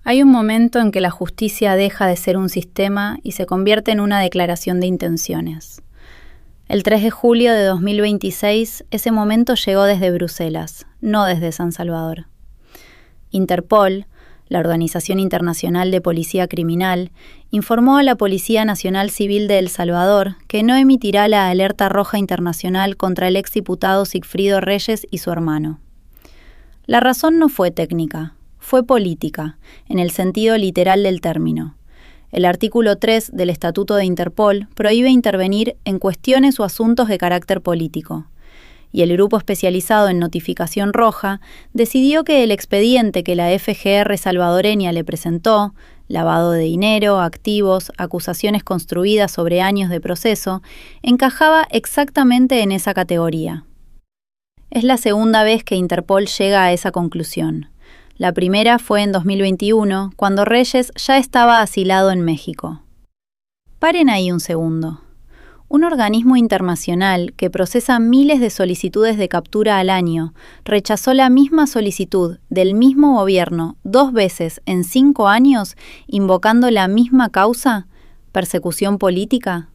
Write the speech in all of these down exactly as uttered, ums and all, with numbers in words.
Hay un momento en que la justicia deja de ser un sistema y se convierte en una declaración de intenciones. El tres de julio de dos mil veintiséis, ese momento llegó desde Bruselas, no desde San Salvador. Interpol, la Organización Internacional de Policía Criminal, informó a la Policía Nacional Civil de El Salvador que no emitirá la alerta roja internacional contra el exdiputado Sigfrido Reyes y su hermano. La razón no fue técnica, fue política, en el sentido literal del término. El artículo tres del Estatuto de Interpol prohíbe intervenir en cuestiones o asuntos de carácter político, y el grupo especializado en notificación roja decidió que el expediente que la F G R salvadoreña le presentó, lavado de dinero, activos, acusaciones construidas sobre años de proceso, encajaba exactamente en esa categoría. Es la segunda vez que Interpol llega a esa conclusión. La primera fue en dos mil veintiuno, cuando Reyes ya estaba asilado en México. Paren ahí un segundo. Un organismo internacional que procesa miles de solicitudes de captura al año rechazó la misma solicitud del mismo gobierno dos veces en cinco años, invocando la misma causa, persecución política.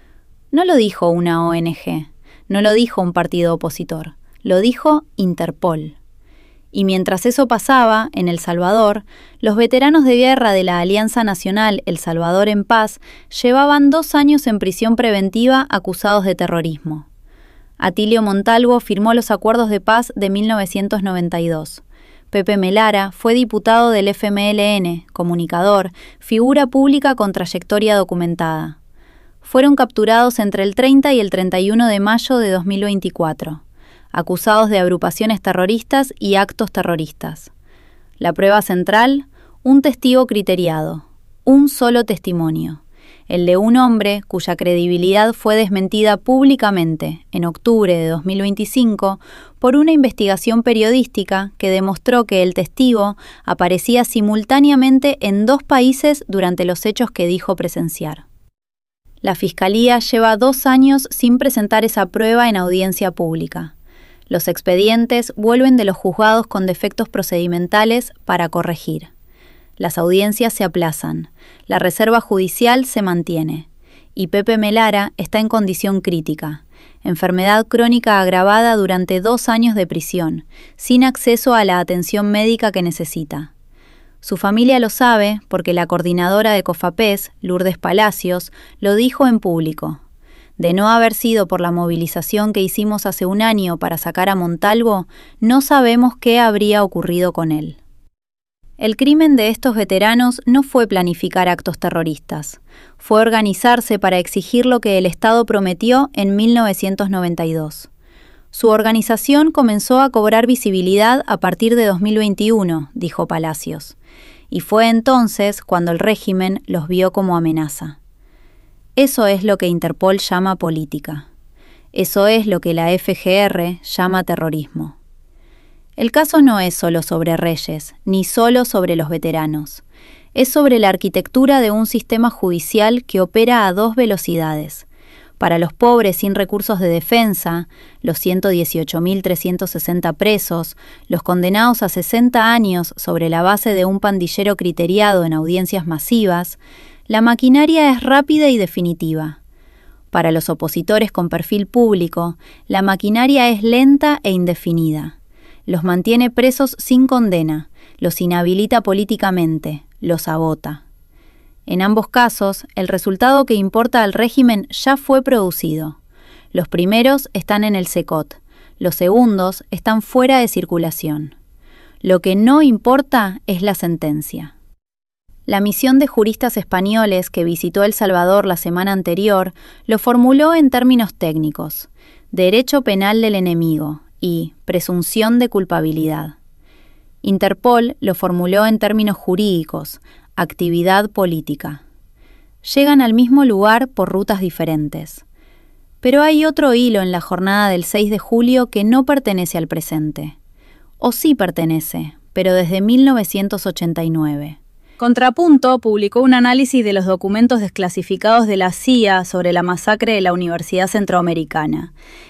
No lo dijo una O N G, no lo dijo un partido opositor, lo dijo Interpol. Y mientras eso pasaba, en El Salvador, los veteranos de guerra de la Alianza Nacional El Salvador en Paz llevaban dos años en prisión preventiva acusados de terrorismo. Atilio Montalvo firmó los acuerdos de paz de mil novecientos noventa y dos. Pepe Melara fue diputado del F M L N, comunicador, figura pública con trayectoria documentada. Fueron capturados entre el treinta y el treinta y uno de mayo de dos mil veinticuatro. Acusados de agrupaciones terroristas y actos terroristas. La prueba central, un testigo criteriado, un solo testimonio, el de un hombre cuya credibilidad fue desmentida públicamente en octubre de dos mil veinticinco por una investigación periodística que demostró que el testigo aparecía simultáneamente en dos países durante los hechos que dijo presenciar. La Fiscalía lleva dos años sin presentar esa prueba en audiencia pública. Los expedientes vuelven de los juzgados con defectos procedimentales para corregir. Las audiencias se aplazan, la reserva judicial se mantiene, y Pepe Melara está en condición crítica, enfermedad crónica agravada durante dos años de prisión, sin acceso a la atención médica que necesita. Su familia lo sabe porque la coordinadora de COFAPES, Lourdes Palacios, lo dijo en público. De no haber sido por la movilización que hicimos hace un año para sacar a Montalvo, no sabemos qué habría ocurrido con él. El crimen de estos veteranos no fue planificar actos terroristas, fue organizarse para exigir lo que el Estado prometió en mil novecientos noventa y dos. Su organización comenzó a cobrar visibilidad a partir de dos mil veintiuno, dijo Palacios, y fue entonces cuando el régimen los vio como amenaza. Eso es lo que Interpol llama política. Eso es lo que la F G R llama terrorismo. El caso no es solo sobre Reyes, ni solo sobre los veteranos. Es sobre la arquitectura de un sistema judicial que opera a dos velocidades. Para los pobres sin recursos de defensa, los ciento dieciocho mil trescientos sesenta presos, los condenados a sesenta años sobre la base de un pandillero criteriado en audiencias masivas, la maquinaria es rápida y definitiva. Para los opositores con perfil público, la maquinaria es lenta e indefinida. Los mantiene presos sin condena, los inhabilita políticamente, los agota. En ambos casos, el resultado que importa al régimen ya fue producido. Los primeros están en el SECOT, los segundos están fuera de circulación. Lo que no importa es la sentencia. La misión de juristas españoles que visitó El Salvador la semana anterior lo formuló en términos técnicos: derecho penal del enemigo y presunción de culpabilidad. Interpol lo formuló en términos jurídicos: actividad política. Llegan al mismo lugar por rutas diferentes. Pero hay otro hilo en la jornada del seis de julio que no pertenece al presente. O sí pertenece, pero desde mil novecientos ochenta y nueve. Contrapunto publicó un análisis de los documentos desclasificados de la C I A sobre la masacre de la Universidad Centroamericana.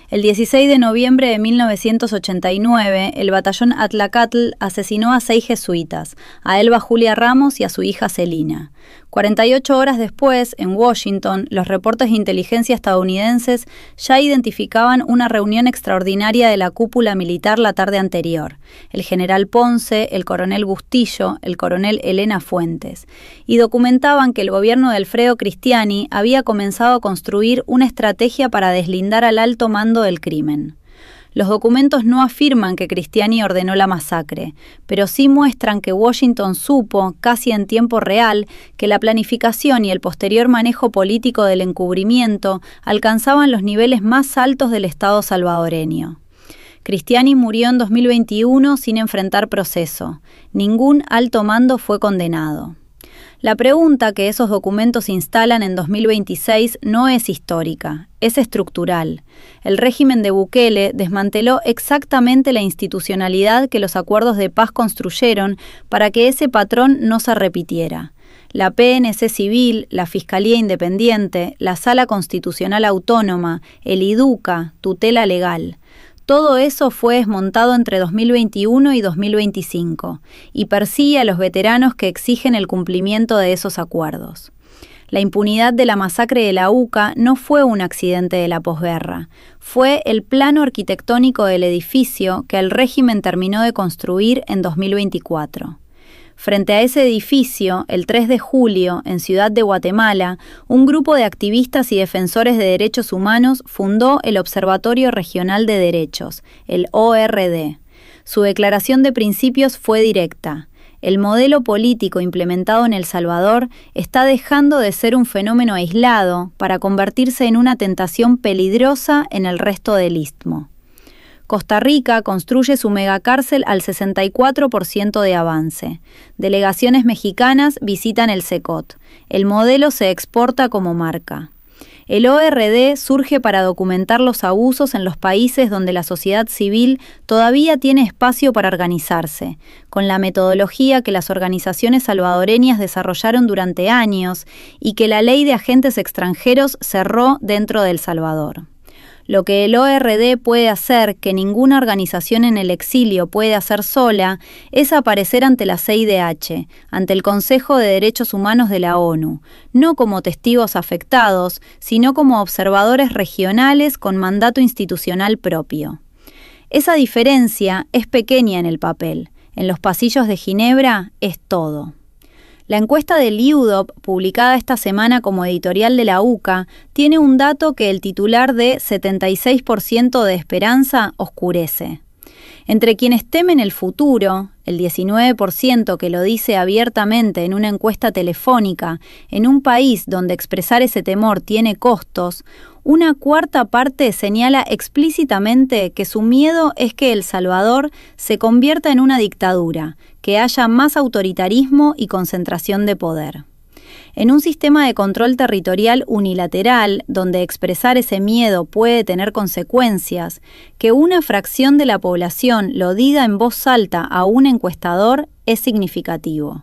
El dieciséis de noviembre de mil novecientos ochenta y nueve, el batallón Atlacatl asesinó a seis jesuitas, a Elba Julia Ramos y a su hija Celina. cuarenta y ocho horas después, en Washington, los reportes de inteligencia estadounidenses ya identificaban una reunión extraordinaria de la cúpula militar la tarde anterior, el general Ponce, el coronel Bustillo, el coronel Elena Fuentes, y documentaban que el gobierno de Alfredo Cristiani había comenzado a construir una estrategia para deslindar al alto mando del crimen. Los documentos no afirman que Cristiani ordenó la masacre, pero sí muestran que Washington supo, casi en tiempo real, que la planificación y el posterior manejo político del encubrimiento alcanzaban los niveles más altos del Estado salvadoreño. Cristiani murió en dos mil veintiuno sin enfrentar proceso. Ningún alto mando fue condenado. La pregunta que esos documentos instalan en dos mil veintiséis no es histórica, es estructural. El régimen de Bukele desmanteló exactamente la institucionalidad que los acuerdos de paz construyeron para que ese patrón no se repitiera. La P N C civil, la Fiscalía Independiente, la Sala Constitucional Autónoma, el IDUCA, tutela legal. Todo eso fue desmontado entre dos mil veintiuno y dos mil veinticinco y persigue a los veteranos que exigen el cumplimiento de esos acuerdos. La impunidad de la masacre de la UCA no fue un accidente de la posguerra, fue el plano arquitectónico del edificio que el régimen terminó de construir en dos mil veinticuatro. Frente a ese edificio, el tres de julio, en Ciudad de Guatemala, un grupo de activistas y defensores de derechos humanos fundó el Observatorio Regional de Derechos, el O R D. Su declaración de principios fue directa. El modelo político implementado en El Salvador está dejando de ser un fenómeno aislado para convertirse en una tentación peligrosa en el resto del istmo. Costa Rica construye su megacárcel al sesenta y cuatro por ciento de avance. Delegaciones mexicanas visitan el Secot. El modelo se exporta como marca. El O R D surge para documentar los abusos en los países donde la sociedad civil todavía tiene espacio para organizarse, con la metodología que las organizaciones salvadoreñas desarrollaron durante años y que la ley de agentes extranjeros cerró dentro de El Salvador. Lo que el O R D puede hacer, que ninguna organización en el exilio puede hacer sola, es aparecer ante la C I D H, ante el Consejo de Derechos Humanos de la ONU, no como testigos afectados, sino como observadores regionales con mandato institucional propio. Esa diferencia es pequeña en el papel. En los pasillos de Ginebra es todo. La encuesta del I U D O P, publicada esta semana como editorial de la UCA, tiene un dato que el titular de setenta y seis por ciento de esperanza oscurece. Entre quienes temen el futuro, el diecinueve por ciento que lo dice abiertamente en una encuesta telefónica, en un país donde expresar ese temor tiene costos, una cuarta parte señala explícitamente que su miedo es que El Salvador se convierta en una dictadura, que haya más autoritarismo y concentración de poder. En un sistema de control territorial unilateral, donde expresar ese miedo puede tener consecuencias, que una fracción de la población lo diga en voz alta a un encuestador es significativo.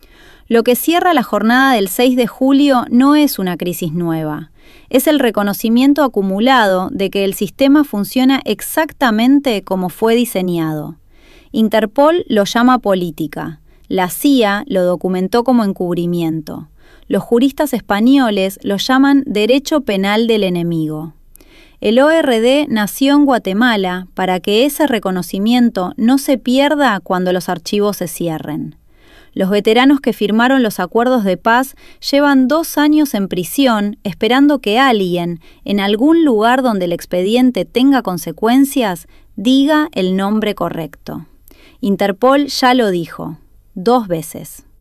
Lo que cierra la jornada del seis de julio no es una crisis nueva, es el reconocimiento acumulado de que el sistema funciona exactamente como fue diseñado. Interpol lo llama política, la C I A lo documentó como encubrimiento. Los juristas españoles lo llaman derecho penal del enemigo. El O R D nació en Guatemala para que ese reconocimiento no se pierda cuando los archivos se cierren. Los veteranos que firmaron los acuerdos de paz llevan dos años en prisión esperando que alguien, en algún lugar donde el expediente tenga consecuencias, diga el nombre correcto. Interpol ya lo dijo, dos veces.